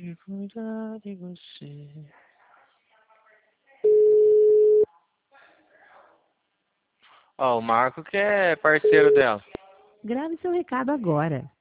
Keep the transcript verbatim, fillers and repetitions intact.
de cuidar de você. Ó, o Marco que é parceiro dela. Grave seu recado agora.